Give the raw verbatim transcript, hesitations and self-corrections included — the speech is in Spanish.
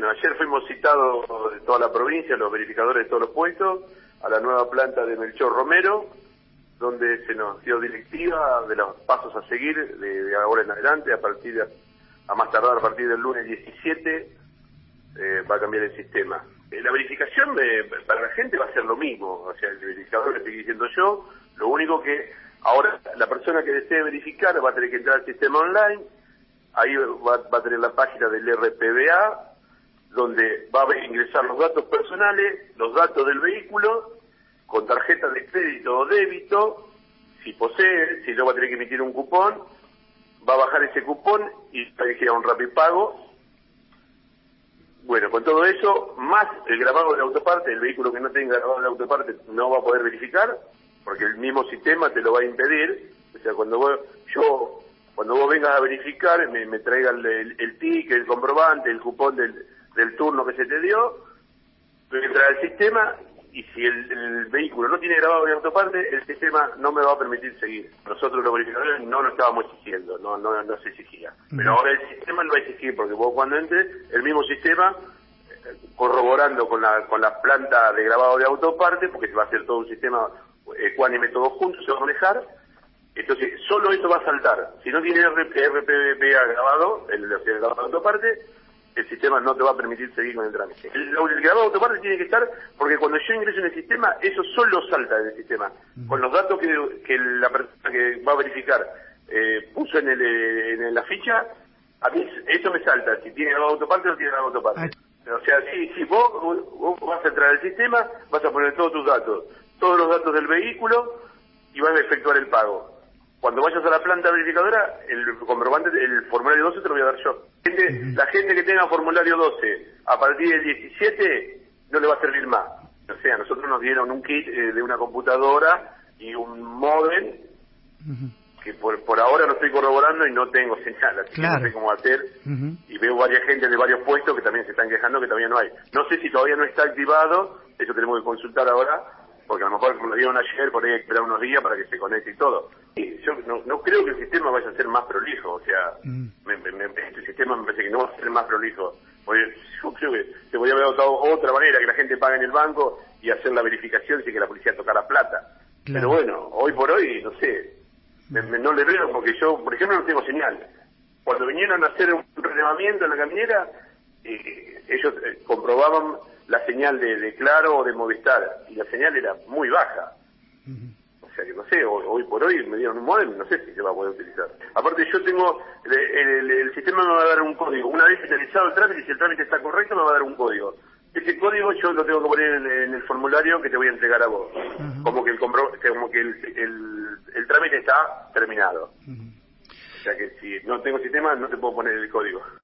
Bueno, ayer fuimos citados de toda la provincia, los verificadores de todos los puestos, a la nueva planta de Melchor Romero, donde se nos dio directiva de los pasos a seguir de, de ahora en adelante, a partir de, a más tardar a partir del lunes diecisiete, eh, va a cambiar el sistema. Eh, la verificación de, para la gente va a ser lo mismo, o sea, el verificador le estoy diciendo yo, lo único que ahora la persona que desee verificar va a tener que entrar al sistema online, ahí va, va a tener la página del R P B A, donde va a ingresar los datos personales, los datos del vehículo, con tarjeta de crédito o débito, si posee, si no va a tener que emitir un cupón, va a bajar ese cupón y va a elegir a un Rapipago. Bueno, con todo eso, más el grabado de autoparte, el vehículo que no tenga grabado de autoparte no va a poder verificar, porque el mismo sistema te lo va a impedir. O sea, cuando vos, yo, cuando vos vengas a verificar, me, me traigan el, el, el ticket, el comprobante, el cupón del, del turno que se te dio, voy a entrar al sistema, y si el, el vehículo no tiene grabado de autoparte, el sistema no me va a permitir seguir. Nosotros los verificadores no lo estábamos exigiendo, no no no se exigía. Pero ahora el sistema lo va a exigir, porque vos cuando entres, el mismo sistema, eh, corroborando con la con la planta de grabado de autoparte, porque se va a hacer todo un sistema ecuánime, todo junto, se va a manejar. Entonces, solo eso va a saltar. Si no tiene R P B A grabado, el, el grabado de autoparte, el sistema no te va a permitir seguir con el trámite. El, el grabado de autoparte tiene que estar, porque cuando yo ingreso en el sistema, eso solo salta del sistema. Con los datos que, que la persona que va a verificar eh, puso en, el, en la ficha, a mí eso me salta, si tiene grabado de autoparte o no tiene grabado de autoparte. O sea, sí, sí, vos, vos vas a entrar al sistema, vas a poner todos tus datos, todos los datos del vehículo, y vas a efectuar el pago. Cuando vayas a la planta verificadora, el comprobante, el formulario doce te lo voy a dar yo. Gente, uh-huh. La gente que tenga formulario doce, a partir del diecisiete, no le va a servir más. O sea, nosotros nos dieron un kit eh, de una computadora y un módem, uh-huh. que por, por ahora lo estoy corroborando y no tengo señal, así claro. que no sé cómo hacer. Uh-huh. Y veo varias gente de varios puestos que también se están quejando que todavía no hay. No sé si todavía no está activado, eso tenemos que consultar ahora, porque a lo mejor como lo dieron ayer, por ahí hay que esperar unos días para que se conecte y todo. Y yo no, no creo que el sistema vaya a ser más prolijo, o sea, mm. me, me, me, este sistema me parece que no va a ser más prolijo. Porque yo creo que se podría haber adoptado otra manera, que la gente pague en el banco y hacer la verificación sin que la policía tocara plata. Claro. Pero bueno, hoy por hoy, no sé, me, me, no le veo, porque yo, por ejemplo, no tengo señal. Cuando vinieron a hacer un relevamiento en la caminera, eh, ellos eh, comprobaban la señal de, de Claro o de Movistar, y la señal era muy baja. Uh-huh. O sea que no sé, hoy, hoy por hoy me dieron un modem, no sé si se va a poder utilizar. Aparte yo tengo, el, el, el sistema me va a dar un código. Una vez finalizado el trámite, si el trámite está correcto, me va a dar un código. Ese código yo lo tengo que poner en, en el formulario que te voy a entregar a vos. Uh-huh. Como que el compro, como que el, el, el trámite está terminado. Uh-huh. O sea que si no tengo sistema, no te puedo poner el código.